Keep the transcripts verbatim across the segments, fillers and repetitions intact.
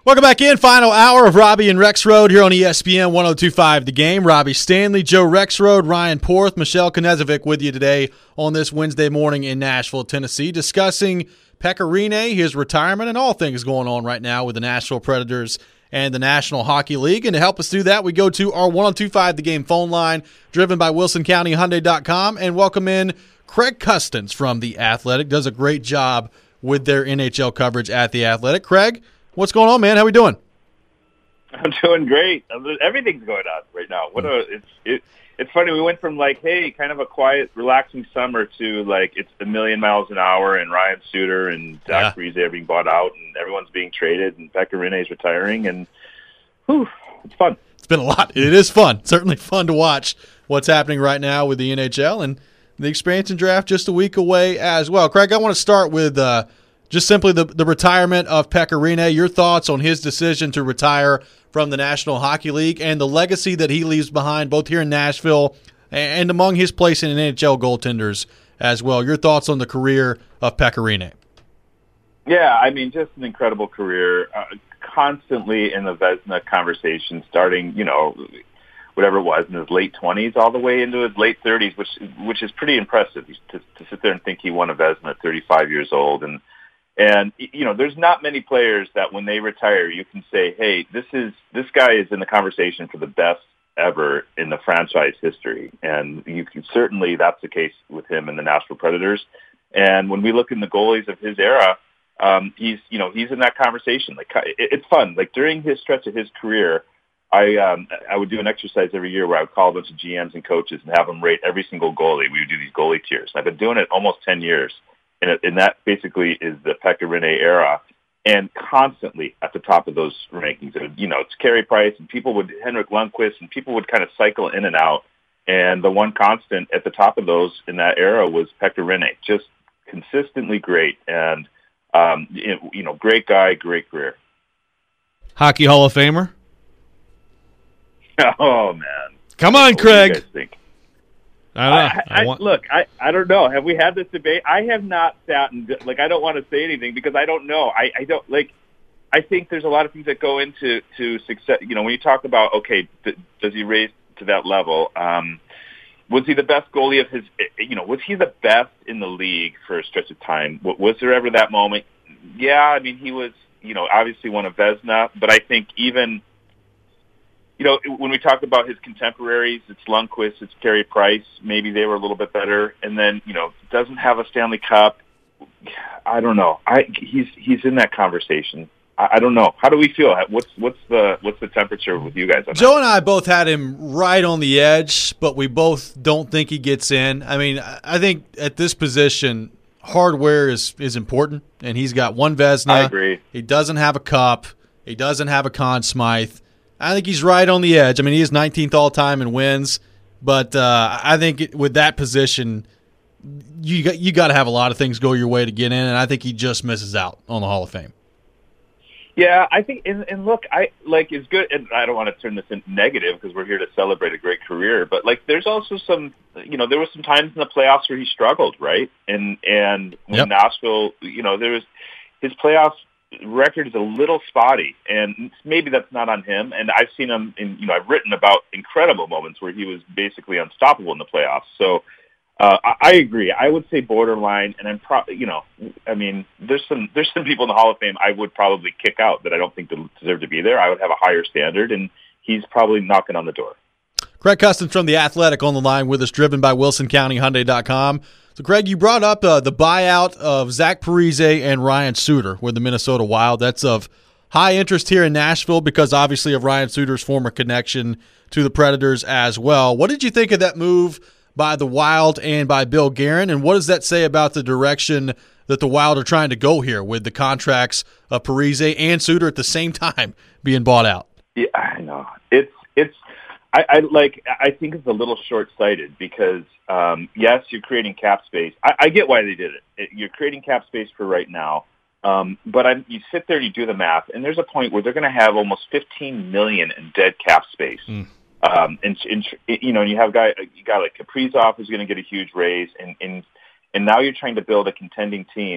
Welcome back in. Final hour of Robbie and Rexrode here on E S P N one oh two point five The Game. Robbie Stanley, Joe Rexrode, Ryan Porth, Michelle Knezovic with you today on this Wednesday morning in Nashville, Tennessee, discussing Pekka Rinne, his retirement, and all things going on right now with the Nashville Predators and the National Hockey League. And to help us do that, we go to our one oh two point five The Game phone line, driven by Wilson County Hyundai dot com, and welcome in Craig Custance from The Athletic. Does a great job with their N H L coverage at The Athletic. Craig, what's going on, man? How we doing? I'm doing great. Everything's going on right now. What a it's it, it's funny. We went from like, hey, kind of a quiet, relaxing summer to like it's a million miles an hour, and Ryan Suter and Zach Parise are being bought out, and everyone's being traded, and Pekka Rinne is retiring, and whew, it's fun. It's been a lot. It is fun. Certainly fun to watch what's happening right now with the N H L, and the expansion draft just a week away as well. Craig, I want to start with uh, just simply the, the retirement of Pekka Rinne. Your thoughts on his decision to retire from the National Hockey League and the legacy that he leaves behind both here in Nashville and among his place in N H L goaltenders as well. Your thoughts on the career of Pekka Rinne? Yeah, I mean, just an incredible career, uh, constantly in the Vezina conversation, starting, you know, whatever it was, in his late twenties all the way into his late thirties, which which is pretty impressive to, to sit there and think he won a Vezina at thirty-five years old. And, and you know, there's not many players that when they retire, you can say, hey, this is this guy is in the conversation for the best ever in the franchise history. And you can certainly, that's the case with him and the Nashville Predators. And when we look in the goalies of his era, um, he's, you know, he's in that conversation. Like, it, it's fun. Like, during his stretch of his career, I um, I would do an exercise every year where I would call a bunch of G Ms and coaches and have them rate every single goalie. We would do these goalie tiers. I've been doing it almost ten years, and, it, and that basically is the Pekka Rinne era, and constantly at the top of those rankings. It would, you know, it's Carey Price, and people would, Henrik Lundqvist, and people would kind of cycle in and out, and the one constant at the top of those in that era was Pekka Rinne, just consistently great, and, um, you know, great guy, great career. Hockey Hall of Famer? Oh, man. Come on, what Craig. Do you guys think? I don't know. I, I, I want... Look, I, I don't know. Have we had this debate? I have not sat and, like, I don't want to say anything because I don't know. I, I don't, like, I think there's a lot of things that go into to success. You know, when you talk about, okay, th- does he raise to that level? Um, was he the best goalie of his, you know, was he the best in the league for a stretch of time? Was there ever that moment? Yeah, I mean, he was, you know, obviously won a Vezina, but I think even, you know, when we talk about his contemporaries, it's Lundqvist, it's Carey Price. Maybe they were a little bit better. And then, you know, doesn't have a Stanley Cup. I don't know. I he's he's in that conversation. I, I don't know. How do we feel? What's what's the what's the temperature with you guys on Joe that? and I both had him right on the edge, but we both don't think he gets in. I mean, I think at this position, hardware is is important, and he's got one Vezina. I agree. He doesn't have a cup. He doesn't have a Conn Smythe. I think he's right on the edge. I mean, he is nineteenth all-time in wins, but uh, I think it, with that position, you got, you got to have a lot of things go your way to get in, and I think he just misses out on the Hall of Fame. Yeah, I think, and, and look, I like it's good, and I don't want to turn this into negative because we're here to celebrate a great career, but like there's also some, you know, there were some times in the playoffs where he struggled, right? And and when Yep. Nashville, you know, there was his playoffs record is a little spotty, and maybe that's not on him. And I've seen him in, you know, I've written about incredible moments where he was basically unstoppable in the playoffs. So uh, I, I agree. I would say borderline, and I'm probably, you know, I mean, there's some there's some people in the Hall of Fame I would probably kick out that I don't think deserve to be there. I would have a higher standard, and he's probably knocking on the door. Craig Custance from The Athletic on the line with us, driven by Wilson County Hyundai dot com. So, Craig, you brought up uh, the buyout of Zach Parise and Ryan Suter with the Minnesota Wild. That's of high interest here in Nashville because, obviously, of Ryan Suter's former connection to the Predators as well. What did you think of that move by the Wild and by Bill Guerin, and what does that say about the direction that the Wild are trying to go here with the contracts of Parise and Suter at the same time being bought out? Yeah, I know. It's it's. I, I like. I think it's a little short-sighted because, um, yes, you're creating cap space. I, I get why they did it. it. You're creating cap space for right now, um, but I'm, you sit there and you do the math, and there's a point where they're going to have almost fifteen million dollars in dead cap space. Mm. Um, and, and you know, and you have guy you got like Kaprizov who's going to get a huge raise, and and and now you're trying to build a contending team.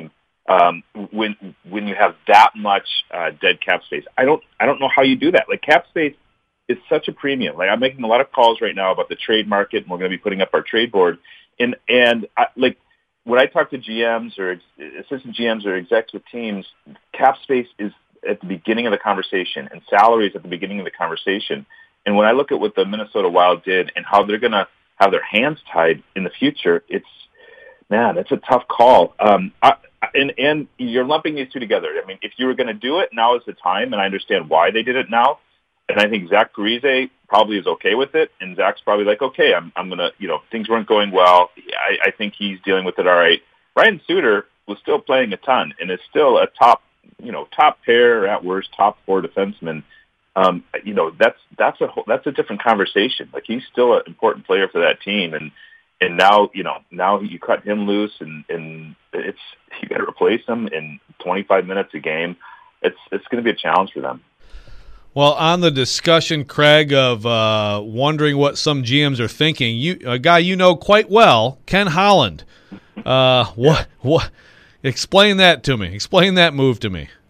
um, when when you have that much uh, dead cap space. I don't I don't know how you do that. Like cap space is such a premium. Like I'm making a lot of calls right now about the trade market, and we're going to be putting up our trade board. And and I, like when I talk to G Ms or assistant G Ms or execs with teams, cap space is at the beginning of the conversation, and salaries at the beginning of the conversation. And when I look at what the Minnesota Wild did and how they're going to have their hands tied in the future, it's man, that's a tough call. Um, I, and and you're lumping these two together. I mean, if you were going to do it, now is the time, and I understand why they did it now. And I think Zach Parise probably is okay with it, and Zach's probably like, okay, I'm I'm gonna, you know, things weren't going well. I, I think he's dealing with it all right. Ryan Suter was still playing a ton, and is still a top, you know, top pair at worst, top four defenseman. Um, you know, that's that's a that's a different conversation. Like he's still an important player for that team, and and now you know now you cut him loose, and and it's you got to replace him in twenty-five minutes a game. It's it's going to be a challenge for them. Well, on the discussion, Craig, of uh, wondering what some G Ms are thinking, you a guy you know quite well, Ken Holland. Uh, what what? Explain that to me. Explain that move to me.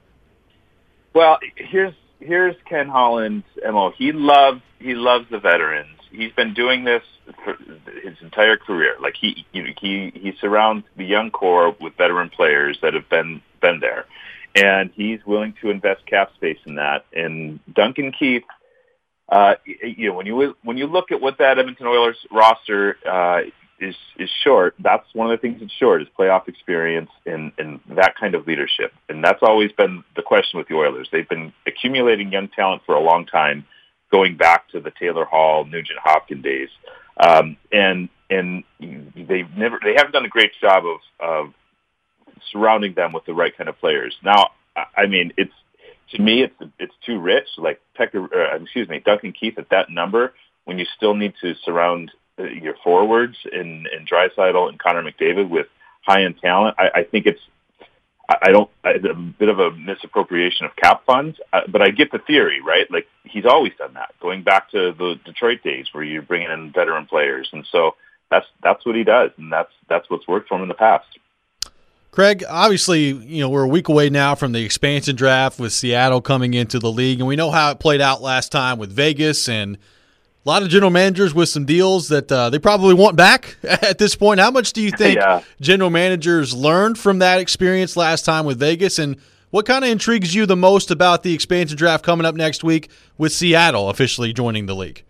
Well, here's here's Ken Holland's M O. He loves he loves the veterans. He's been doing this for his entire career. Like he you know, he he surrounds the young core with veteran players that have been been there. And he's willing to invest cap space in that. And Duncan Keith, uh, you know, when you when you look at what that Edmonton Oilers roster uh, is is short, that's one of the things that's short is playoff experience and, and that kind of leadership. And that's always been the question with the Oilers. They've been accumulating young talent for a long time, going back to the Taylor Hall, Nugent Hopkins days. Um, and and they've never they haven't done a great job of of surrounding them with the right kind of players. Now, I mean, it's to me, it's it's too rich. Like Pecker, uh, excuse me, Duncan Keith at that number, when you still need to surround uh, your forwards in in Draisaitl and Connor McDavid with high end talent. I, I think it's I, I don't it's a bit of a misappropriation of cap funds, uh, but I get the theory, right? Like he's always done that, going back to the Detroit days where you're bringing in veteran players, and so that's that's what he does, and that's that's what's worked for him in the past. Craig, obviously, you know, we're a week away now from the expansion draft with Seattle coming into the league, and we know how it played out last time with Vegas and a lot of general managers with some deals that uh, they probably want back at this point. How much do you think yeah. general managers learned from that experience last time with Vegas, and what kind of intrigues you the most about the expansion draft coming up next week with Seattle officially joining the league?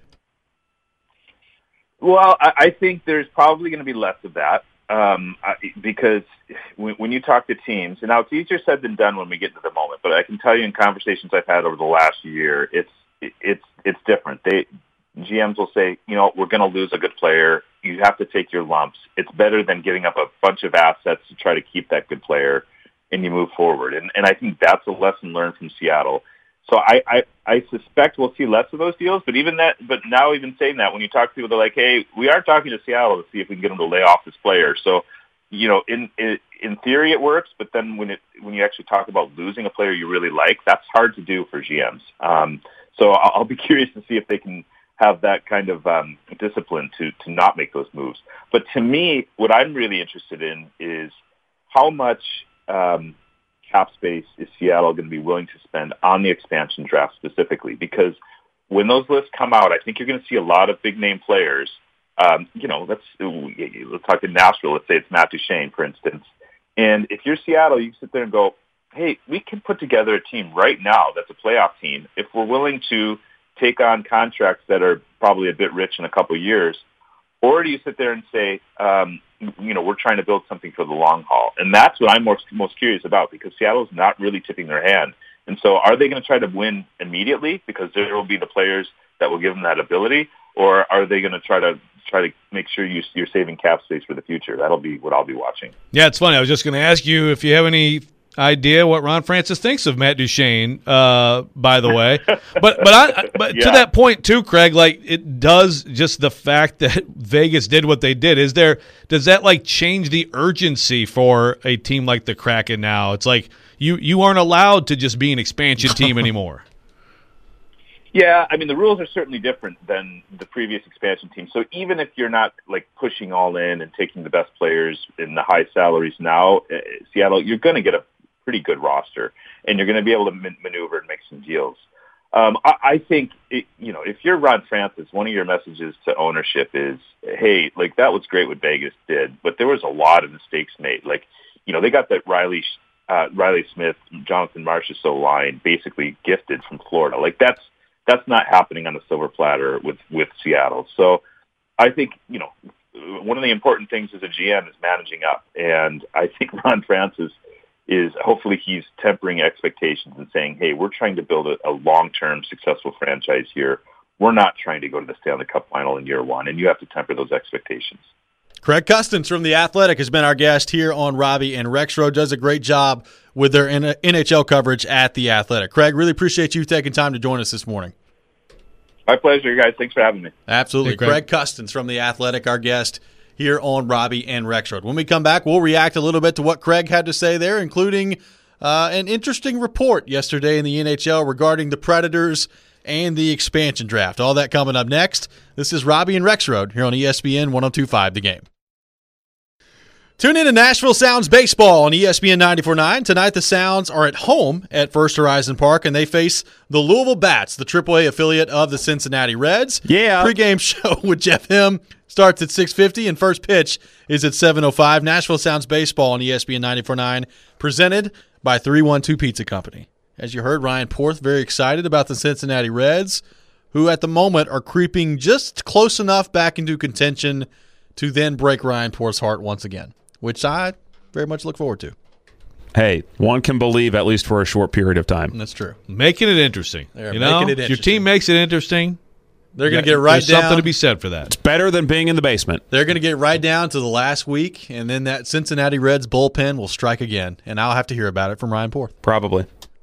Well, I think there's probably going to be less of that. Um, because when, when you talk to teams, and now it's easier said than done when we get into the moment, but I can tell you in conversations I've had over the last year, it's, it's, it's different. They, G Ms will say, you know, we're going to lose a good player. You have to take your lumps. It's better than giving up a bunch of assets to try to keep that good player, and you move forward. And, and I think that's a lesson learned from Seattle. So I, I, I suspect we'll see less of those deals, but even that, but now even saying that, when you talk to people, they're like, hey, we are talking to Seattle to see if we can get them to lay off this player. So, you know, in, in, in theory it works, but then when it, when you actually talk about losing a player you really like, that's hard to do for G Ms. Um, so I'll, I'll be curious to see if they can have that kind of um, discipline to, to not make those moves. But to me, what I'm really interested in is how much, um, cap space is Seattle going to be willing to spend on the expansion draft specifically? Because when those lists come out, I think you're going to see a lot of big name players. Um, you know, let's let's talk in Nashville. Let's say it's Matt Duchene, for instance. And if you're Seattle, you sit there and go, "Hey, we can put together a team right now that's a playoff team if we're willing to take on contracts that are probably a bit rich in a couple of years." Or do you sit there and say, um, you know, we're trying to build something for the long haul? And that's what I'm most, most curious about, because Seattle's not really tipping their hand. And so are they going to try to win immediately because there will be the players that will give them that ability? Or are they going to try to try to make sure you, you're saving cap space for the future? That'll be what I'll be watching. Yeah, it's funny. I was just going to ask you if you have any idea what Ron Francis thinks of Matt Duchene, uh, by the way. But but I but yeah. to that point too, Craig, like it does just the fact that Vegas did what they did. Is there does that like change the urgency for a team like the Kraken now? It's like you you aren't allowed to just be an expansion team anymore. Yeah, I mean, the rules are certainly different than the previous expansion team. So even if you're not like pushing all in and taking the best players in the high salaries now, uh, Seattle, you're going to get a pretty good roster, and you're going to be able to man- maneuver and make some deals. Um, I, I think, it, you know, if you're Ron Francis, one of your messages to ownership is, hey, like that was great what Vegas did, but there was a lot of mistakes made. Like, you know, they got that Riley uh, Riley Smith, Jonathan Marchessault line basically gifted from Florida. Like that's that's not happening on the silver platter with, with Seattle. So I think, you know, one of the important things as a G M is managing up, and I think Ron Francis is hopefully he's tempering expectations and saying, hey, we're trying to build a, a long-term successful franchise here. We're not trying to go to the Stanley Cup final in year one, and you have to temper those expectations. Craig Custance from The Athletic has been our guest here on Robbie and Rexroad. Does a great job with their N H L coverage at The Athletic. Craig, really appreciate you taking time to join us this morning. My pleasure, guys. Thanks for having me. Absolutely. Hey, Craig. Craig Custance from The Athletic, our guest here on Robbie and Rexroad. When we come back, we'll react a little bit to what Craig had to say there, including uh, an interesting report yesterday in the N H L regarding the Predators and the expansion draft. All that coming up next. This is Robbie and Rexroad here on E S P N one oh two point five The Game. Tune in to Nashville Sounds Baseball on E S P N ninety-four point nine. Tonight the Sounds are at home at First Horizon Park, and they face the Louisville Bats, the triple A affiliate of the Cincinnati Reds. Yeah. Pre-game show with Jeff Him starts at six fifty, and first pitch is at seven oh five. Nashville Sounds Baseball on E S P N ninety-four point nine, presented by three one two Pizza Company. As you heard, Ryan Porth very excited about the Cincinnati Reds, who at the moment are creeping just close enough back into contention to then break Ryan Porth's heart once again, which I very much look forward to. Hey, one can believe at least for a short period of time. That's true. Making it interesting. They're you know, making it if your team makes it interesting, they're going to get right there's down. Something to be said for that. It's better than being in the basement. They're going to get right down to the last week, and then that Cincinnati Reds bullpen will strike again, and I'll have to hear about it from Ryan Porth. Probably.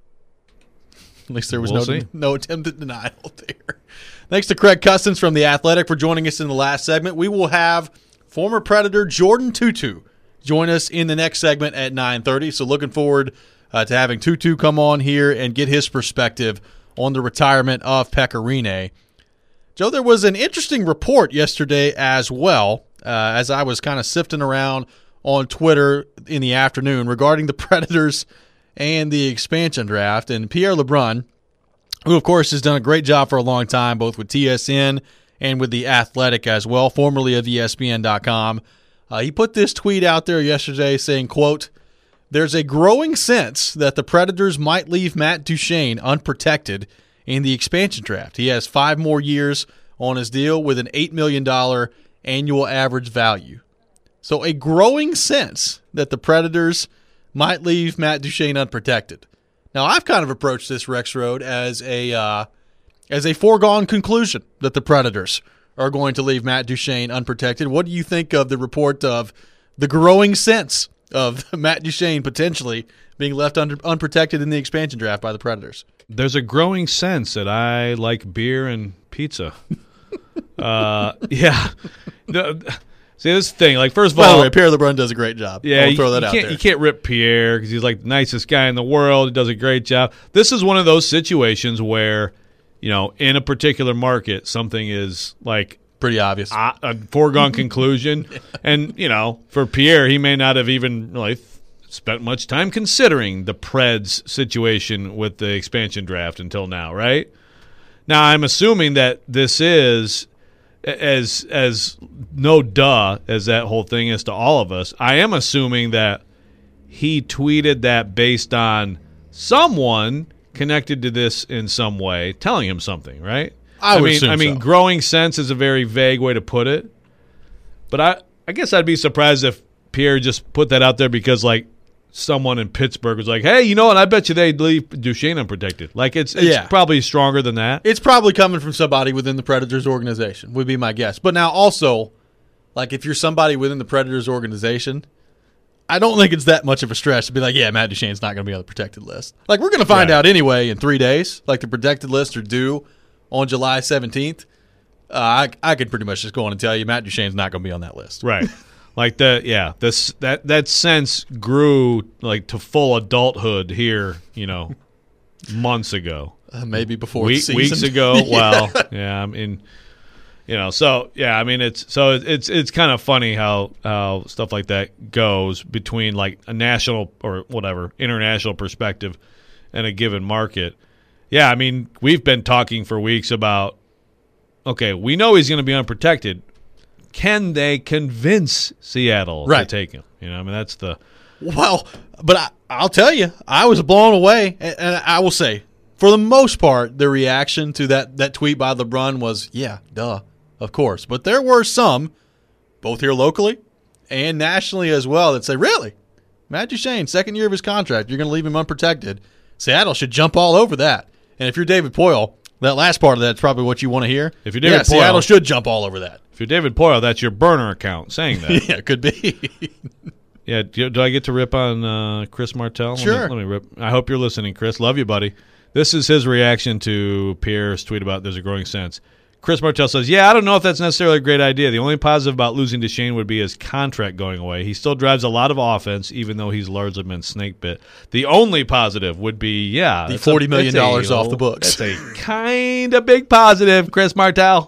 At least there was We'll no see. no attempt at denial there. Thanks to Craig Custance from The Athletic for joining us in the last segment. We will have former Predator Jordan Tootoo join us in the next segment at nine thirty. So looking forward uh, to having Tootoo come on here and get his perspective on the retirement of Pekka Rinne. Joe, there was an interesting report yesterday as well, uh, as I was kind of sifting around on Twitter in the afternoon regarding the Predators and the expansion draft. And Pierre LeBrun, who, of course, has done a great job for a long time, both with T S N and with The Athletic as well, formerly of E S P N dot com, uh, he put this tweet out there yesterday saying, quote, "There's a growing sense that the Predators might leave Matt Duchene unprotected in the expansion draft. He has five more years on his deal with an eight million dollars annual average value." So a growing sense that the Predators might leave Matt Duchene unprotected. Now, I've kind of approached this, Rexroad, as a uh, as a foregone conclusion that the Predators are going to leave Matt Duchene unprotected. What do you think of the report of the growing sense of Matt Duchene potentially being left under, unprotected in the expansion draft by the Predators? There's a growing sense that I like beer and pizza. uh, yeah. The, see, this thing, like, first of By all, the way, Pierre LeBrun does a great job. yeah, I'll throw you, that you out can't, there. You can't rip Pierre because he's like the nicest guy in the world. He does a great job. This is one of those situations where, you know, in a particular market, something is like Pretty obvious. a, a foregone conclusion. And, you know, for Pierre, he may not have even really spent much time considering the Preds situation with the expansion draft until now, right? Now, I'm assuming that this is as as no duh as that whole thing is to all of us. I am assuming that he tweeted that based on someone connected to this in some way telling him something, right? I would mean, assume I mean, so. growing sense is a very vague way to put it. But I, I guess I'd be surprised if Pierre just put that out there because, like, someone in Pittsburgh was like, hey, you know what? I bet you they'd leave Duchene unprotected. Like, it's, it's Yeah. probably stronger than that. It's probably coming from somebody within the Predators organization, would be my guess. But now also, like, if you're somebody within the Predators organization, I don't think it's that much of a stretch to be like, yeah, Matt Duchene's not going to be on the protected list. Like, we're going to find Right. out anyway in three days. Like, the protected lists are due on July seventeenth. Uh, I, I could pretty much just go on and tell you Matt Duchene's not going to be on that list. Right. Like the yeah, this that that sense grew like to full adulthood here, you know, months ago. Uh, maybe before we- the season. Weeks ago. Well, yeah, I mean, you know, so yeah, I mean, it's so it's it's kind of funny how how stuff like that goes between like a national or whatever international perspective and a given market. Yeah, I mean, we've been talking for weeks about, okay, we know he's going to be unprotected. Can they convince Seattle right. to take him? You know, I mean, that's the well, but I, I'll tell you, I was blown away, and, and I will say, for the most part, the reaction to that that tweet by LeBron was, yeah, duh. Of course. But there were some, both here locally and nationally as well, that say, really? Matt Duchene, second year of his contract, you're going to leave him unprotected. Seattle should jump all over that. And if you're David Poile, that last part of that is probably what you want to hear. If you're David yeah, Poile, Seattle should jump all over that. If you're David Poile, that's your burner account saying that. Yeah, it could be. Yeah, do, do I get to rip on uh, Chris Martell? Sure. Let me, let me rip. I hope you're listening, Chris. Love you, buddy. This is his reaction to Pierre's tweet about there's a growing sense. Chris Martell says, yeah, I don't know if that's necessarily a great idea. The only positive about losing Duchene would be his contract going away. He still drives a lot of offense, even though he's largely been snake bit. The only positive would be, yeah. The forty million dollars a, off the books. That's a kind of big positive, Chris Martell.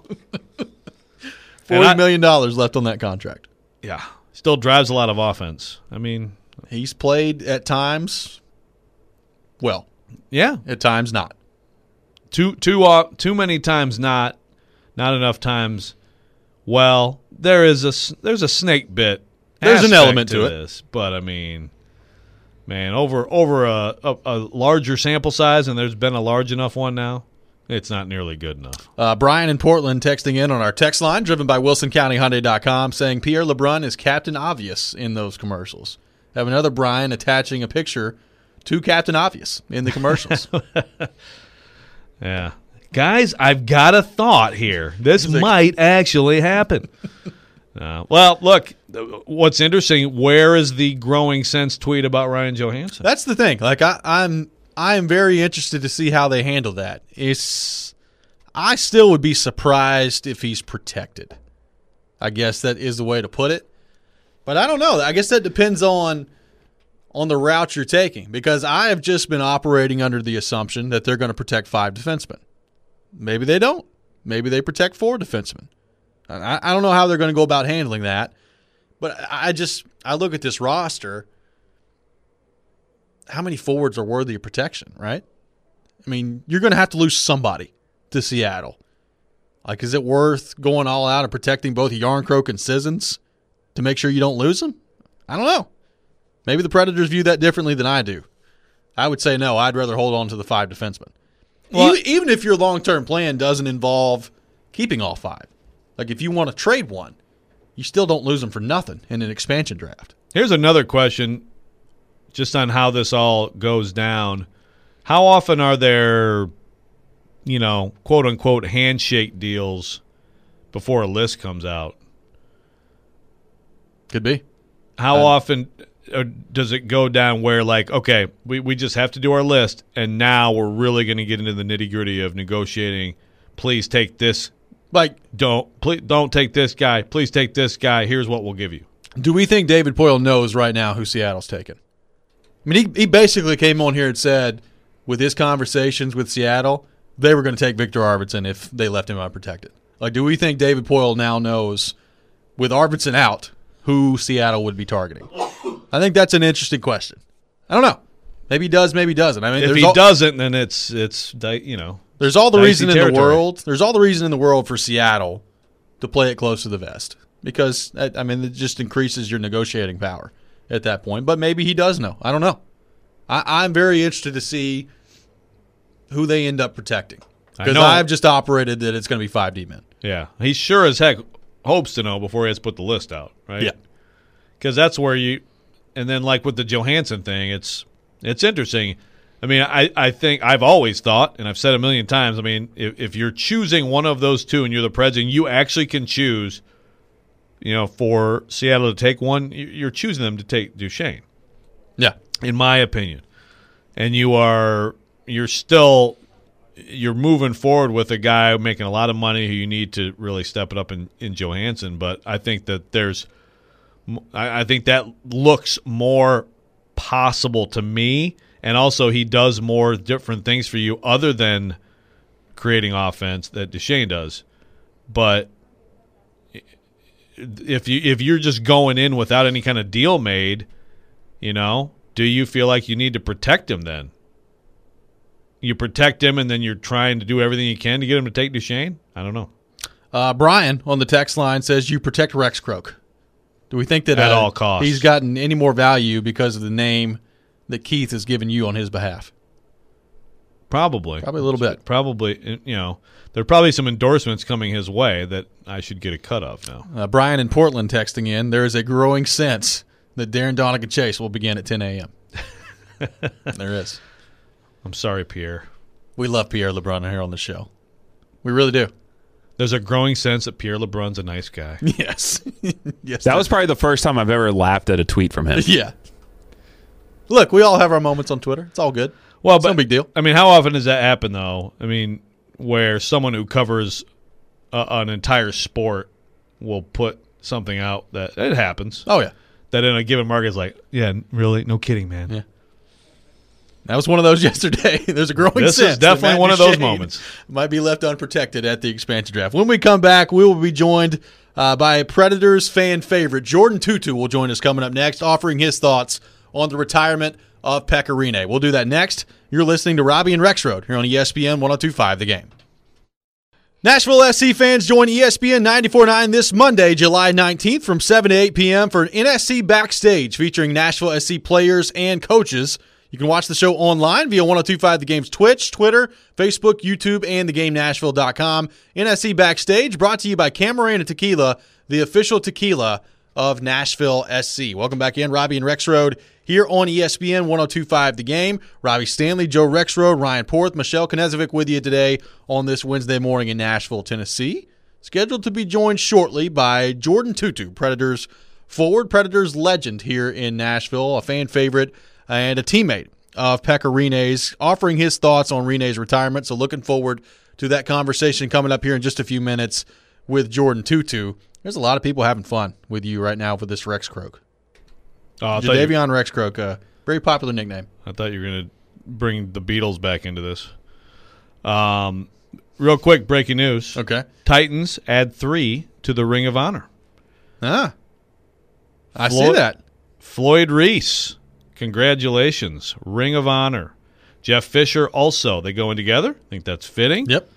forty million dollars left on that contract. Yeah. Still drives a lot of offense. I mean. He's played at times well. Yeah. At times not. Too, too, uh, too many times not. Not enough times. Well, there is a there's a snake bit. There's an element to, to it, this, but I mean, man, over over a, a, a larger sample size, and there's been a large enough one now. It's not nearly good enough. Uh, Brian in Portland texting in on our text line, driven by Wilson County Hyundai dot com, saying Pierre LeBrun is Captain Obvious in those commercials. Have another Brian attaching a picture to Captain Obvious in the commercials. Yeah. Guys, I've got a thought here. This might actually happen. Uh, well, look, what's interesting, where is the growing sense tweet about Ryan Johansson? That's the thing. Like I, I'm I'm very interested to see how they handle that. It's I still would be surprised if he's protected. I guess that is the way to put it. But I don't know. I guess that depends on on the route you're taking, because I have just been operating under the assumption that they're going to protect five defensemen. Maybe they don't. Maybe they protect four defensemen. I, I don't know how they're going to go about handling that. But I just I look at this roster. How many forwards are worthy of protection, right? I mean, you're going to have to lose somebody to Seattle. Like, is it worth going all out and protecting both Yarncroke and Sissons to make sure you don't lose them? I don't know. Maybe the Predators view that differently than I do. I would say no. I'd rather hold on to the five defensemen. Well, even, even if your long-term plan doesn't involve keeping all five. Like, if you want to trade one, you still don't lose them for nothing in an expansion draft. Here's another question just on how this all goes down. How often are there, you know, quote-unquote handshake deals before a list comes out? Could be. How uh, often does it go down where, like, okay, we, we just have to do our list, and now we're really going to get into the nitty-gritty of negotiating, please take this. Like, don't please don't take this guy. Please take this guy. Here's what we'll give you. Do we think David Poile knows right now who Seattle's taking? I mean, he, he basically came on here and said, with his conversations with Seattle, they were going to take Victor Arvidsson if they left him unprotected. Like, do we think David Poile now knows, with Arvidsson out, who Seattle would be targeting? I think that's an interesting question. I don't know. Maybe he does, maybe he doesn't. I mean, if he all, doesn't, then it's it's you know. There's all the reason in territory. the world. There's all the reason in the world for Seattle to play it close to the vest, because I mean it just increases your negotiating power at that point. But maybe he does know. I don't know. I, I'm very interested to see who they end up protecting, because I've just operated that it's going to be five D men. Yeah, he sure as heck hopes to know before he has to put the list out, right? Yeah, because that's where you. And then, like with the Johansson thing, it's it's interesting. I mean, I, I think I've always thought, and I've said a million times, I mean, if, if you're choosing one of those two and you're the president, you actually can choose, you know, for Seattle to take one, you're choosing them to take Duchene. Yeah. In my opinion. And you are, you're still, you're moving forward with a guy making a lot of money who you need to really step it up in, in Johansson. But I think that there's, I think that looks more possible to me. And also he does more different things for you other than creating offense that Duchene does. But if you if you're just going in without any kind of deal made, you know, do you feel like you need to protect him then? You protect him and then you're trying to do everything you can to get him to take Duchene? I don't know. Uh, Brian on the text line says you protect Rex Croak. Do we think that at uh, all costs he's gotten any more value because of the name that Keith has given you on his behalf? Probably. Probably a little bit. Probably, you know, there are probably some endorsements coming his way that I should get a cut of now. Uh, Brian in Portland texting in, there is a growing sense that Darren Donegan Chase will begin at ten a.m. There is. I'm sorry, Pierre. We love Pierre LeBrun here on the show. We really do. There's a growing sense that Pierre LeBrun's a nice guy. Yes. Yes. That was probably the first time I've ever laughed at a tweet from him. Yeah. Look, we all have our moments on Twitter. It's all good. Well, it's but, no big deal. I mean, how often does that happen, though? I mean, where someone who covers a, an entire sport will put something out that it happens. Oh, yeah. That in a given market is like, yeah, really? No kidding, man. Yeah. That was one of those yesterday. There's a growing this sense. This is definitely one of those moments. Might be left unprotected at the expansion draft. When we come back, we will be joined uh, by a Predators fan favorite. Jordan Tutu will join us coming up next, offering his thoughts on the retirement of Pekka Rinne. We'll do that next. You're listening to Robbie and Rexroad here on E S P N one oh two point five The Game. Nashville S C fans join E S P N ninety-four point nine this Monday, July nineteenth from seven to eight p.m. for an N S C Backstage featuring Nashville S C players and coaches. You can watch the show online via one oh two point five The Game's Twitch, Twitter, Facebook, YouTube, and the game nashville dot com. N S C Backstage brought to you by Camarena Tequila, the official tequila of Nashville S C. Welcome back in, Robbie and Rexroad here on E S P N one oh two point five The Game. Robbie Stanley, Joe Rexroad, Ryan Porth, Michelle Knezovic with you today on this Wednesday morning in Nashville, Tennessee. Scheduled to be joined shortly by Jordan Tutu, Predators forward, Predators legend here in Nashville, a fan favorite and a teammate of Pekka Rinne's, offering his thoughts on Rinne's retirement. So looking forward to that conversation coming up here in just a few minutes with Jordan Tutu. There's a lot of people having fun with you right now with this Rex Croak. Oh, Jadavion Rex Croak, a very popular nickname. I thought you were going to bring the Beatles back into this. Um, real quick, breaking news. Okay. Titans add three to the Ring of Honor. Ah. I Floyd, see that. Floyd Reese. Congratulations. Ring of Honor. Jeff Fisher also. They go in together. I think that's fitting. Yep.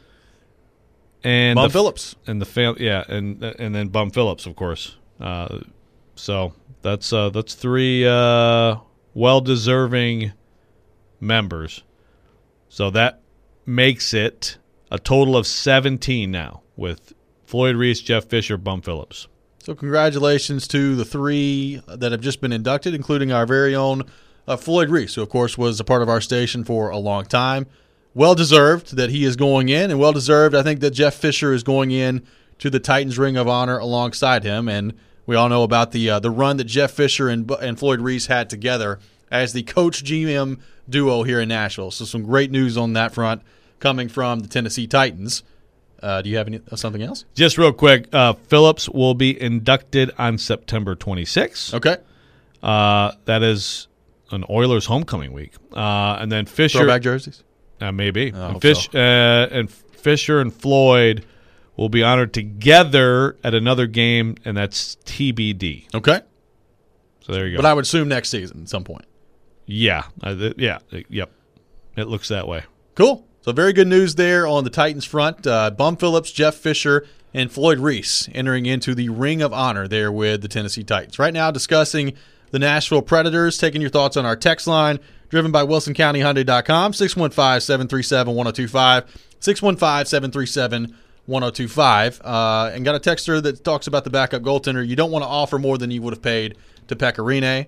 And Bum the, Phillips. And the fam- yeah, and and then Bum Phillips, of course. Uh, so that's uh, that's three uh, well-deserving members. So that makes it a total of seventeen now with Floyd Reese, Jeff Fisher, Bum Phillips. So congratulations to the three that have just been inducted, including our very own uh, Floyd Reese, who, of course, was a part of our station for a long time. Well-deserved that he is going in, and well-deserved, I think, that Jeff Fisher is going in to the Titans Ring of Honor alongside him. And we all know about the uh, the run that Jeff Fisher and, and Floyd Reese had together as the coach-G M duo here in Nashville. So some great news on that front coming from the Tennessee Titans. Uh, do you have any something else? Just real quick, uh, Phillips will be inducted on September twenty-sixth. Okay. Uh, that is an Oilers homecoming week. Uh, and then Fisher. Throwback jerseys? Uh, maybe. I And, Fish, so. uh, and Fisher and Floyd will be honored together at another game, and that's T B D. Okay. So there you go. But I would assume next season at some point. Yeah. Uh, th- yeah. uh, Yep. It looks that way. Cool. So very good news there on the Titans front. Uh, Bum Phillips, Jeff Fisher, and Floyd Reese entering into the Ring of Honor there with the Tennessee Titans. Right now discussing the Nashville Predators, taking your thoughts on our text line, driven by Wilson County Hyundai dot com, six one five, seven three seven, one oh two five, six one five, seven three seven, one oh two five. Uh, and got a texter that talks about the backup goaltender. You don't want to offer more than you would have paid to Pekka Rinne.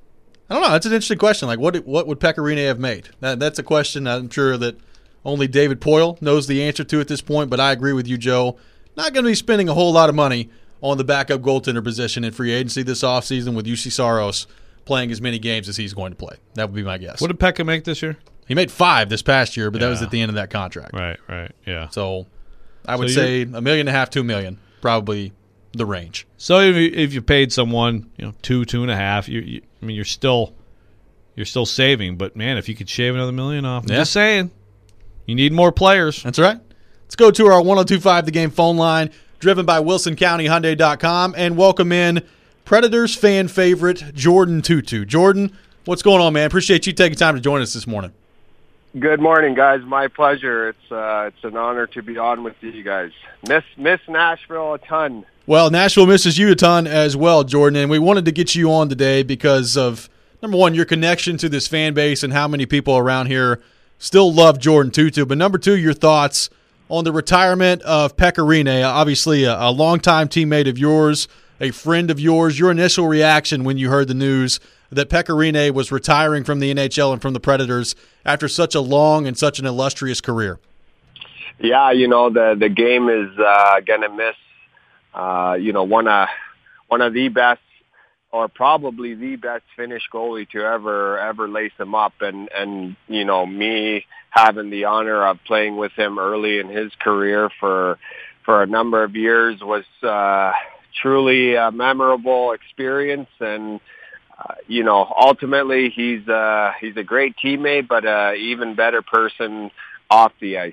I don't know. That's an interesting question. Like, what what would Pekka Rinne have made? That, that's a question I'm sure that only David Poyle knows the answer to at this point, but I agree with you, Joe. Not going to be spending a whole lot of money on the backup goaltender position in free agency this offseason with U C Saros playing as many games as he's going to play. That would be my guess. What did Pekka make this year? He made five this past year, but Yeah. that was at the end of that contract. Right, right, yeah. So I would So say a million and a half, two million, probably the range. So if you, if you paid someone, you know, two, two and a half, you, you I mean, you're still you're still saving. But, man, if you could shave another million off, I'm yeah. just saying, you need more players. That's right. Let's go to our one oh two point five The Game phone line, driven by Wilson County Hyundai dot com, and welcome in Predators fan favorite Jordan Tootoo. Jordan, what's going on, man? Appreciate you taking time to join us this morning. Good morning, guys. My pleasure. It's uh, it's an honor to be on with you guys. Miss Miss Nashville a ton. Well, Nashville misses you a ton as well, Jordan, and we wanted to get you on today because of, number one, your connection to this fan base and how many people around here still love Jordan Tootoo, but number two, your thoughts on the retirement of Pekka Rinne, obviously a, a longtime teammate of yours, a friend of yours. Your initial reaction when you heard the news that Pekka Rinne was retiring from the N H L and from the Predators after such a long and such an illustrious career? Yeah, you know, the the game is uh, going to miss, uh, you know, one of, one of the best, or probably the best Finnish goalie to ever ever lace him up. And, and, you know, me having the honor of playing with him early in his career for for a number of years was uh, truly a memorable experience. And, uh, you know, ultimately he's, uh, he's a great teammate, but an even better person off the ice.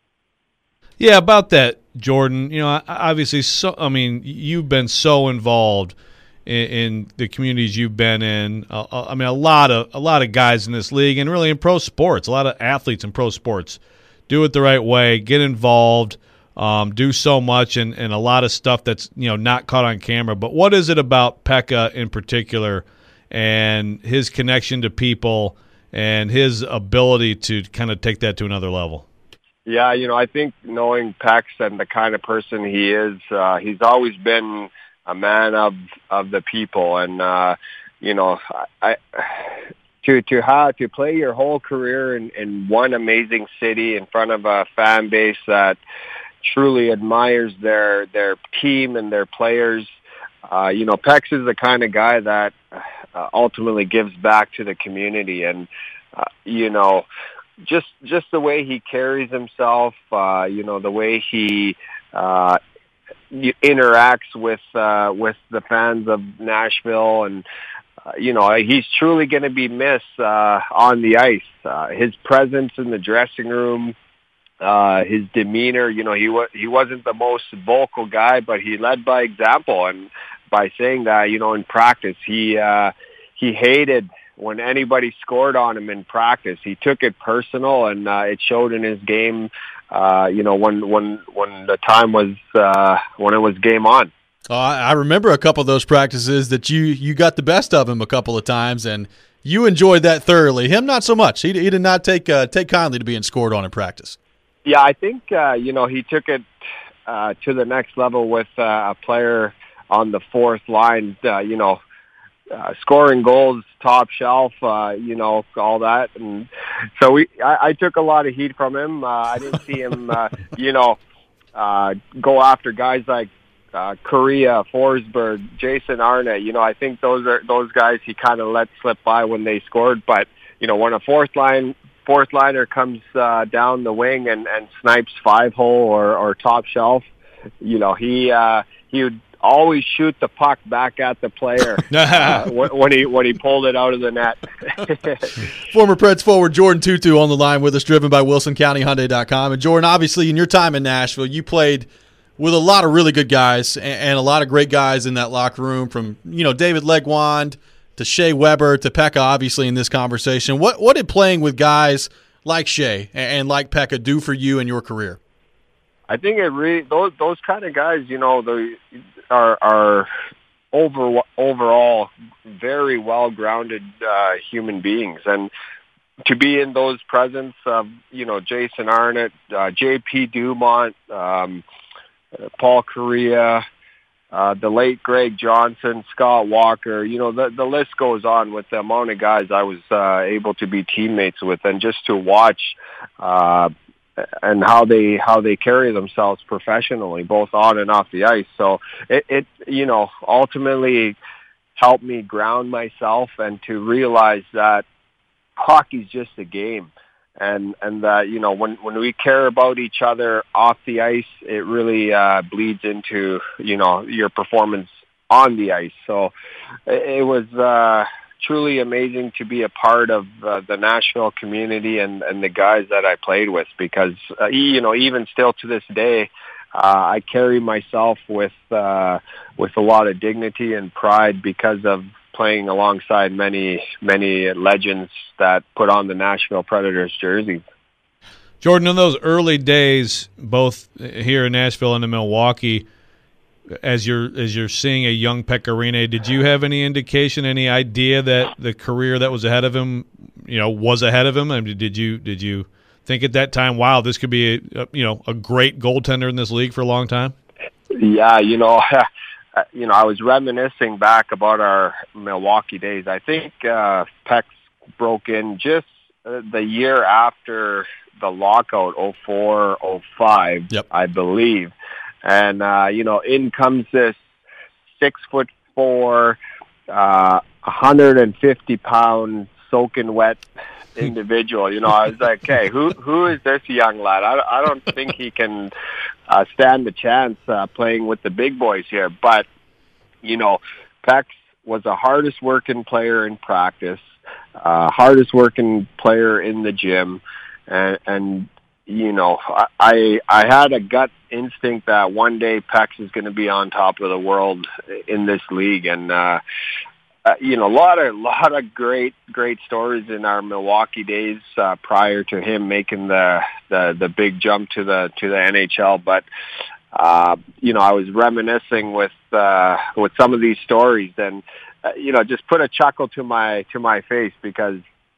Yeah, about that, Jordan. You know, obviously, so I mean, you've been so involved in, in the communities you've been in. Uh, I mean, a lot of a lot of guys in this league, and really in pro sports, a lot of athletes in pro sports do it the right way, get involved, um, do so much, and, and a lot of stuff that's you know not caught on camera. But what is it about Pekka in particular, and his connection to people, and his ability to kind of take that to another level? Yeah, you know, I think knowing Pex and the kind of person he is, uh, he's always been a man of of the people, and uh, you know, I, to to have to play your whole career in, in one amazing city in front of a fan base that truly admires their their team and their players. Uh, you know, Pex is the kind of guy that uh, ultimately gives back to the community, and uh, you know. Just, just the way he carries himself, uh, you know, the way he uh, interacts with uh, with the fans of Nashville, and uh, you know, he's truly going to be missed uh, on the ice. Uh, his presence in the dressing room, uh, his demeanor. You know, he was he wasn't the most vocal guy, but he led by example, and by saying that, you know, in practice, he uh, he hated when anybody scored on him in practice. He took it personal, and uh, it showed in his game. Uh, you know, when when when the time was uh, when it was game on. Oh, I remember a couple of those practices that you you got the best of him a couple of times, and you enjoyed that thoroughly. Him, not so much. He, he did not take uh, take kindly to being scored on in practice. Yeah, I think uh, you know he took it uh, to the next level with uh, a player on the fourth line. Uh, you know. Uh, scoring goals, top shelf, uh, you know, all that. And so we, I, I took a lot of heat from him. Uh, I didn't see him, uh, you know, uh, go after guys like uh, Korea, Forsberg, Jason Arnott. You know, I think those are those guys he kind of let slip by when they scored. But, you know, when a fourth line, fourth liner comes uh, down the wing and, and snipes five hole or, or top shelf, you know, he, uh, he would always shoot the puck back at the player uh, when he when he pulled it out of the net. Former Preds forward Jordan Tootoo on the line with us, driven by Wilson County Hyundai dot com. And Jordan, obviously, in your time in Nashville, you played with a lot of really good guys and, and a lot of great guys in that locker room, from you know David Legwand to Shea Weber to Pekka. Obviously, in this conversation, what what did playing with guys like Shea and, and like Pekka do for you in your career? I think it really those those kind of guys, you know, they are are over overall very well grounded uh, human beings, and to be in those presence of you know Jason Arnott, uh, J P Dumont, um, Paul Korea, uh, the late Greg Johnson, Scott Walker, you know the the list goes on with the amount of guys I was uh, able to be teammates with, and just to watch. Uh, and how they how they carry themselves professionally, both on and off the ice. So it, it you know ultimately helped me ground myself and to realize that hockey's just a game, and and that you know when when we care about each other off the ice, it really uh, bleeds into you know your performance on the ice. So it, it was uh, truly amazing to be a part of uh, the Nashville community and, and the guys that I played with, because, uh, you know, even still to this day, uh, I carry myself with, uh, with a lot of dignity and pride because of playing alongside many, many legends that put on the Nashville Predators jersey. Jordan, in those early days, both here in Nashville and in Milwaukee, as you're as you're seeing a young Pekka Rinne, did you have any indication, any idea that the career that was ahead of him, you know, was ahead of him? I mean, did you did you think at that time, wow, this could be a, you know a great goaltender in this league for a long time? Yeah, you know, you know, I was reminiscing back about our Milwaukee days. I think uh, Pex broke in just uh, the year after the lockout, oh four oh five, yep. I believe. And, uh, you know, in comes this six foot four, uh, one hundred fifty pound soaking wet individual. You know, I was like, hey, who, who is this young lad? I, I don't think he can uh, stand a chance uh, playing with the big boys here. But, you know, Pex was the hardest working player in practice, uh, hardest working player in the gym. And, and you know, I I had a gut instinct that one day Pex is going to be on top of the world in this league, and uh, uh, you know, a lot of lot of great great stories in our Milwaukee days uh, prior to him making the, the the big jump to the to the N H L. But uh, you know, I was reminiscing with uh, with some of these stories, and uh, you know, just put a chuckle to my to my face, because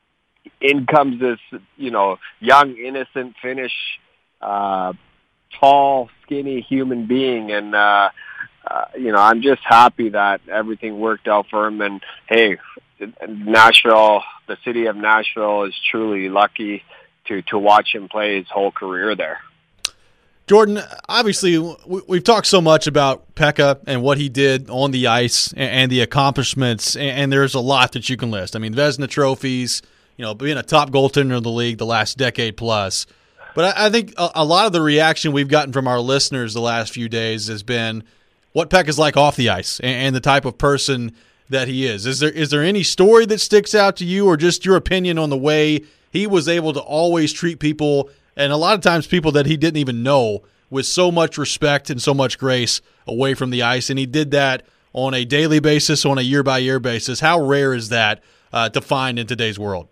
in comes this, you know, young, innocent Finnish, uh, tall, skinny human being. And, uh, uh, you know, I'm just happy that everything worked out for him. And, hey, Nashville, the city of Nashville is truly lucky to, to watch him play his whole career there. Jordan, obviously, we've talked so much about Pekka and what he did on the ice and the accomplishments, and there's a lot that you can list. I mean, Vezina trophies, you know, being a top goaltender in the league the last decade plus. But I think a lot of the reaction we've gotten from our listeners the last few days has been what Pekka is like off the ice and the type of person that he is. Is there is there any story that sticks out to you, or just your opinion on the way he was able to always treat people, and a lot of times people that he didn't even know, with so much respect and so much grace away from the ice? And he did that on a daily basis, on a year-by-year basis. How rare is that uh, to find in today's world?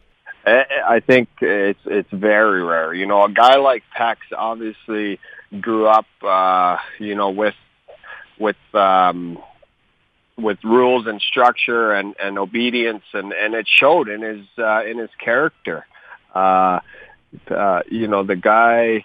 I think it's it's very rare. You know, a guy like Pex obviously grew up, uh, you know, with with um, with rules and structure and, and obedience, and, and it showed in his uh, in his character. Uh, uh, you know, the guy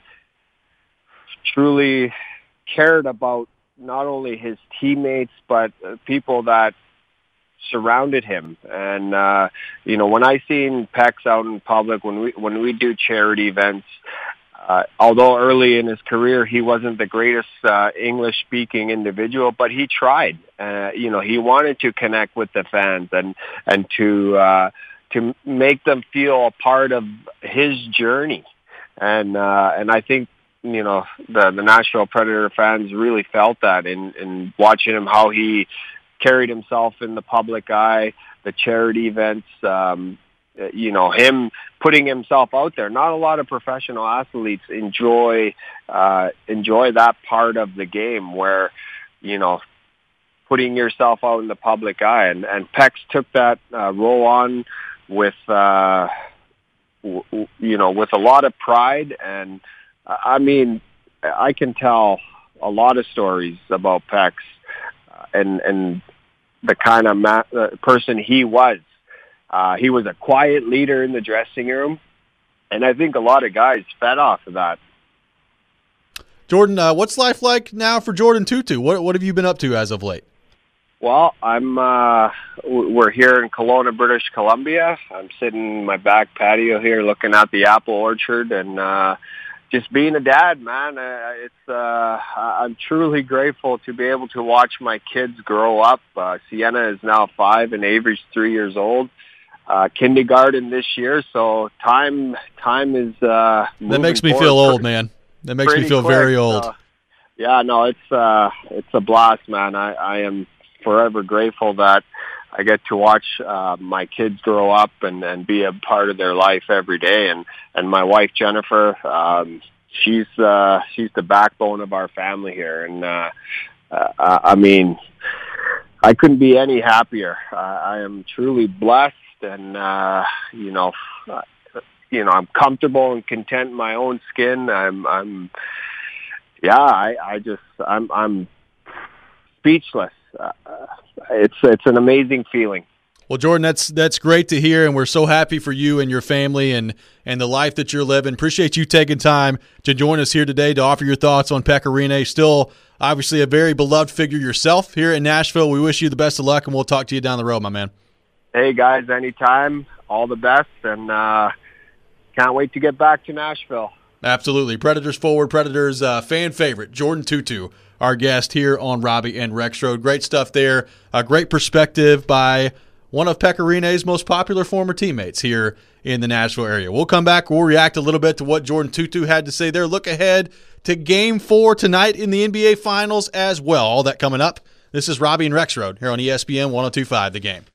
truly cared about not only his teammates but people that surrounded him. And uh you know, when I seen Pex out in public, when we when we do charity events, uh although early in his career he wasn't the greatest uh English speaking individual, but he tried. Uh you know, he wanted to connect with the fans and and to uh to make them feel a part of his journey. And uh and I think, you know, the the Nashville Predator fans really felt that in in watching him, how he carried himself in the public eye, the charity events, um, you know, him putting himself out there. Not a lot of professional athletes enjoy uh, enjoy that part of the game where, you know, putting yourself out in the public eye. And, and Pex took that uh, role on with, uh, w- you know, with a lot of pride. And, uh, I mean, I can tell a lot of stories about Pex uh, and, and, the kind of ma- uh, person he was. Uh, he was a quiet leader in the dressing room, and I think a lot of guys fed off of that. Jordan, uh, what's life like now for Jordan Tootoo? What what have you been up to as of late? Well, I'm. Uh, we're here in Kelowna, British Columbia. I'm sitting in my back patio here, looking at the apple orchard, and uh, just being a dad, man. Uh, it's uh, I'm truly grateful to be able to watch my kids grow up. Uh, Sienna is now five, and Avery's three years old. Uh, kindergarten this year, so time time is. Uh, that makes me feel old, man. That makes me feel quick. very old. Uh, yeah, no, it's uh, it's a blast, man. I, I am forever grateful that I get to watch uh, my kids grow up and, and be a part of their life every day. And, and my wife, Jennifer, um, she's uh, she's the backbone of our family here. And, uh, uh, I mean, I couldn't be any happier. Uh, I am truly blessed and, uh, you know, uh, you know, I'm comfortable and content in my own skin. I'm, I'm, yeah, I, I just, I'm, I'm speechless. Uh, it's, it's an amazing feeling. Well, Jordan, that's that's great to hear, and we're so happy for you and your family and, and the life that you're living. Appreciate you taking time to join us here today to offer your thoughts on Pekka Rinne. Still, obviously, a very beloved figure yourself here in Nashville. We wish you the best of luck, and we'll talk to you down the road, my man. Hey, guys, anytime. All the best, and uh, can't wait to get back to Nashville. Absolutely. Predators forward, Predators uh, fan favorite, Jordan Tootoo, our guest here on Robbie and Rexroad. Great stuff there. A great perspective by one of Pekka Rinne's most popular former teammates here in the Nashville area. We'll come back. We'll react a little bit to what Jordan Tootoo had to say there. Look ahead to Game four tonight in the N B A Finals as well. All that coming up. This is Robbie and Rexroad here on E S P N one oh two point five The Game.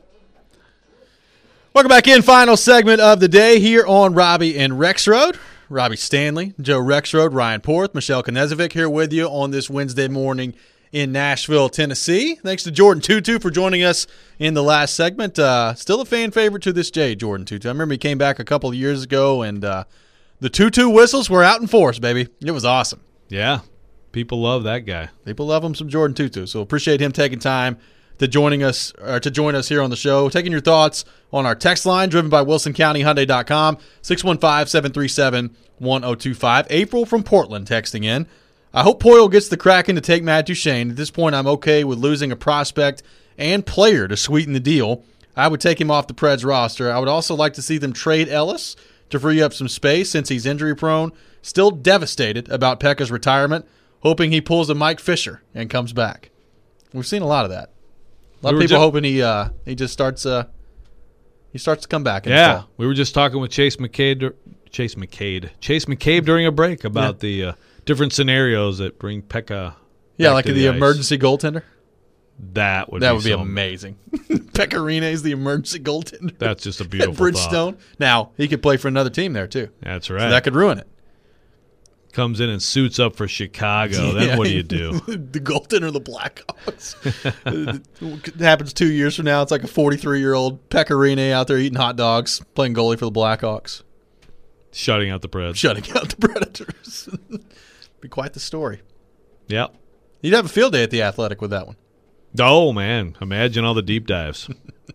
Welcome back in. Final segment of the day here on Robbie and Rexroad. Robbie Stanley, Joe Rexroad, Ryan Porth, Michelle Knezovic here with you on this Wednesday morning in Nashville, Tennessee. Thanks to Jordan Tootoo for joining us in the last segment. Uh, still a fan favorite to this day, Jordan Tootoo. I remember he came back a couple of years ago, and uh, the Tootoo whistles were out in force, baby. It was awesome. Yeah, people love that guy. People love him some Jordan Tootoo, so appreciate him taking time to joining us or to join us here on the show. Taking your thoughts on our text line driven by Wilson County Hyundai dot com, six one five, seven three seven, one oh two five. April from Portland texting in. I hope Poile gets the Kraken to take Matt Duchene. At this point, I'm okay with losing a prospect and player to sweeten the deal. I would take him off the Preds roster. I would also like to see them trade Ellis to free up some space since he's injury-prone. Still devastated about Pekka's retirement, hoping he pulls a Mike Fisher and comes back. We've seen a lot of that. A lot we of people just, hoping he uh, he just starts uh, he starts to come back. In yeah, the fall. We were just talking with Chase McCabe, Chase McCabe, Chase McCabe during a break about yeah. the uh, different scenarios that bring Pekka. Yeah, like the, the emergency goaltender. That would that be would be so amazing. Pekka Rinne is the emergency goaltender. That's just a beautiful Bridgestone. thought. Now he could play for another team there too. That's right. So that could ruin it. Comes in and suits up for Chicago. Yeah. Then what do you do? The goaltender of the Blackhawks. It happens two years from now. It's like a forty-three-year-old Pekka Rinne out there eating hot dogs, playing goalie for the Blackhawks. Shutting out the Preds. Shutting out the Predators. Be quite the story. Yep. You'd have a field day at the Athletic with that one. Oh, man. Imagine all the deep dives.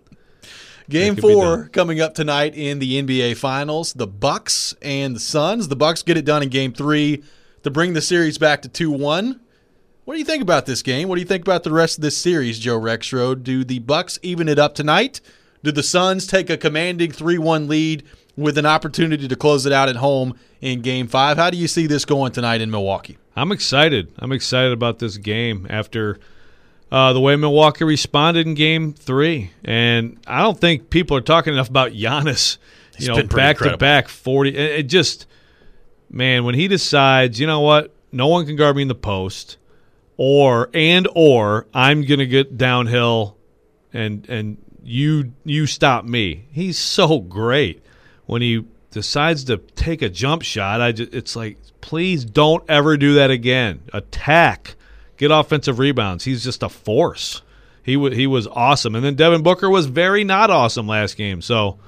Game four coming up tonight in the N B A Finals. The Bucks and the Suns. The Bucks get it done in Game three to bring the series back to two one. What do you think about this game? What do you think about the rest of this series, Joe Rexroad? Do the Bucks even it up tonight? Do the Suns take a commanding three one lead with an opportunity to close it out at home in Game five? How do you see this going tonight in Milwaukee? I'm excited. I'm excited about this game after uh, the way Milwaukee responded in Game three. And I don't think people are talking enough about Giannis. You know, back-to-back forty. It just, man, when he decides, you know what, no one can guard me in the post, or and or I'm going to get downhill and and you you stop me. He's so great. When he decides to take a jump shot, I just, it's like, please don't ever do that again. Attack. Get offensive rebounds. He's just a force. He, w- he was awesome. And then Devin Booker was very not awesome last game. So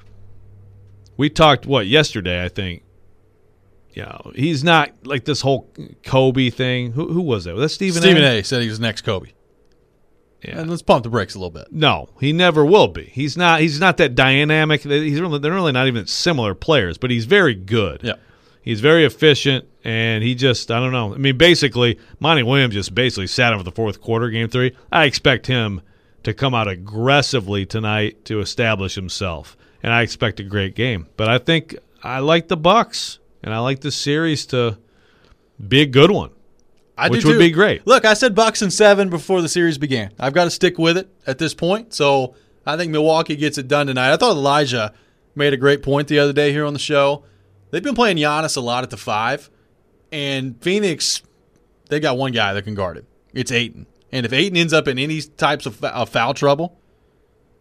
we talked, what, yesterday, I think. You know, he's not like this whole Kobe thing. Who who was that? Was that Stephen A? Stephen A said he was next Kobe. Yeah. And let's pump the brakes a little bit. No, he never will be. He's not. He's not that dynamic. He's really, they're really not even similar players, but he's very good. Yeah, he's very efficient, and he just I don't know. I mean, basically, Monty Williams just basically sat him for the fourth quarter, game three. I expect him to come out aggressively tonight to establish himself, and I expect a great game. But I think I like the Bucks, and I like this series to be a good one. I Which do would too. be great. Look, I said Bucks in seven before the series began. I've got to stick with it at this point. So I think Milwaukee gets it done tonight. I thought Elijah made a great point the other day here on the show. They've been playing Giannis a lot at the five, and Phoenix, they got one guy that can guard him. It's Ayton. And if Ayton ends up in any types of, of foul trouble,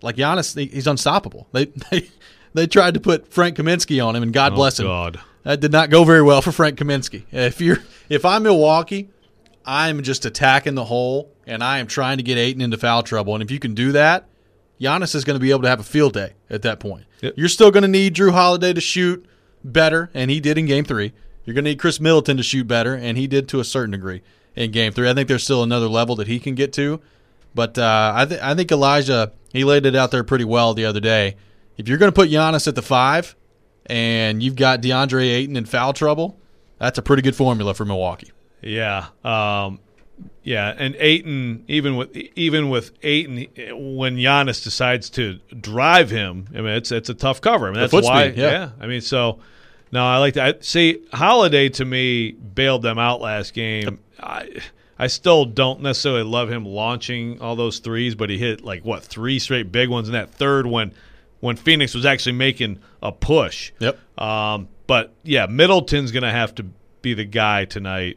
like Giannis, he's unstoppable. They they they tried to put Frank Kaminsky on him, and God Oh, bless him. God. That did not go very well for Frank Kaminsky. If you're if I'm Milwaukee, I'm just attacking the hole, and I am trying to get Ayton into foul trouble. And if you can do that, Giannis is going to be able to have a field day at that point. Yep. You're still going to need Drew Holiday to shoot better, and he did in Game Three. You're going to need Chris Middleton to shoot better, and he did to a certain degree in Game Three. I think there's still another level that he can get to, but uh, I, th- I think Elijah, he laid it out there pretty well the other day. If you're going to put Giannis at the five, and you've got DeAndre Ayton in foul trouble, that's a pretty good formula for Milwaukee. Yeah, um, yeah, and Ayton, even with even with Ayton, when Giannis decides to drive him, I mean, it's it's a tough cover. I mean, The that's foot why. speed, yeah. yeah, I mean, so no, I like that. I, see, Holiday to me bailed them out last game. I I still don't necessarily love him launching all those threes, but he hit like what three straight big ones in that third when when Phoenix was actually making a push. Yep. Um, but yeah, Middleton's going to have to be the guy tonight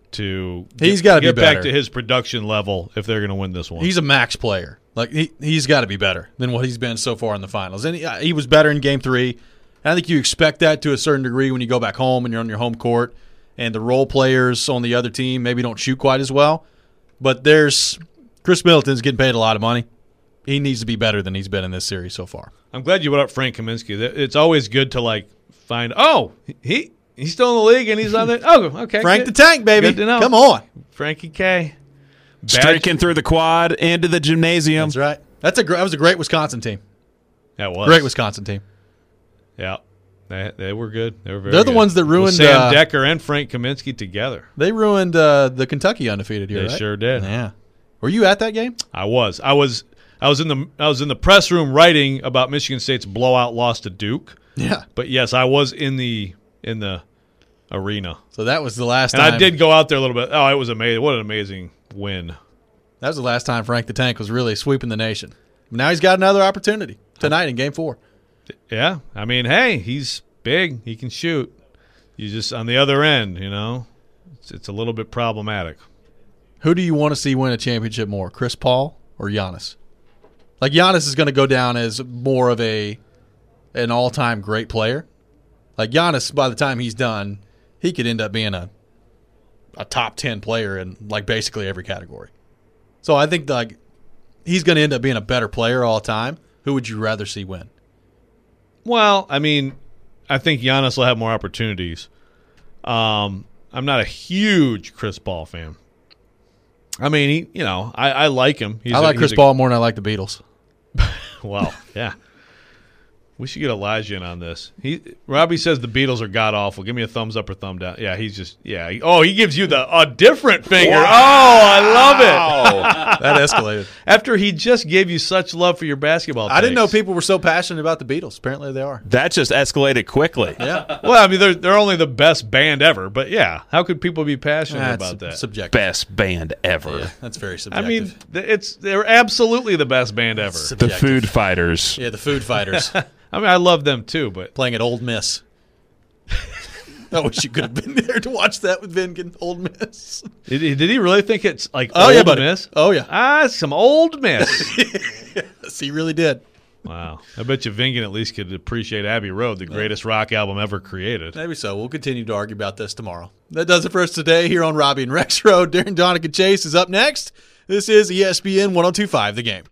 to He's get, gotta be get back better. to his production level if they're going to win this one. He's a max player. Like he he's got to be better than what he's been so far in the finals. And he, uh, he was better in Game Three. I think you expect that to a certain degree when you go back home and you're on your home court, and the role players on the other team maybe don't shoot quite as well. But there's Chris Middleton's getting paid a lot of money. He needs to be better than he's been in this series so far. I'm glad you brought up Frank Kaminsky. It's always good to like find. Oh, he he's still in the league and he's on the. Oh, okay. Frank good. the Tank, baby. Good to know. Come on. Frankie K. Bad- Streaking through the quad into the gymnasium. That's right. That's a gr- that was a great Wisconsin team. That was Great Wisconsin team. Yeah, they they were good. They were very. They're the good. ones that ruined, With Sam uh, Decker and Frank Kaminsky together. They ruined uh, the Kentucky undefeated here. They right? sure did. Yeah. Were you at that game? I was. I was. I was in the. I was in the press room writing about Michigan State's blowout loss to Duke. Yeah. But yes, I was in the in the arena, So that was the last and time. I did go out there a little bit. Oh, it was amazing! What an amazing win! That was the last time Frank the Tank was really sweeping the nation. Now he's got another opportunity tonight in Game Four. Yeah, I mean, hey, he's big. He can shoot. You just on the other end, you know, it's, it's a little bit problematic. Who do you want to see win a championship more, Chris Paul or Giannis? Like Giannis is going to go down as more of a an all-time great player. Like Giannis, by the time he's done, he could end up being a a top ten player in like basically every category. So I think like he's going to end up being a better player all the time. Who would you rather see win? Well, I mean, I think Giannis will have more opportunities. Um, I'm not a huge Chris Paul fan. I mean, he, you know, I, I like him. He's I a- like he's Chris a- Paul more than I like the Beatles. Well, yeah. We should get Elijah in on this. He Robbie says the Beatles are god awful. Give me a thumbs up or thumb down. Yeah, he's just yeah. He, oh, he gives you the a different finger. Oh, I love it. That escalated. After he just gave you such love for your basketball. I didn't know takes. people were so passionate about the Beatles. Apparently they are. That just escalated quickly. Yeah. Well, I mean, they're they're only the best band ever, but yeah, how could people be passionate That's about that? subjective. Best band ever. Yeah, that's very I subjective. mean, th- it's they're absolutely the best band ever. The Subjective. Food Fighters. Yeah, the Food Fighters I mean, I love them too, but playing at Old Miss. I wish you could have been there to watch that with Vingan, Old Miss. did he, did he really think it's like Oh, old yeah, buddy. Miss? Oh, yeah. Ah, some old Miss. Yes, he really did. Wow. I bet you Vingan at least could appreciate Abbey Road, the greatest rock album ever created. Maybe so. We'll continue to argue about this tomorrow. That does it for us today here on Robbie and Rex Road. Darren Donica Chase is up next. This is E S P N one oh two point five The Game.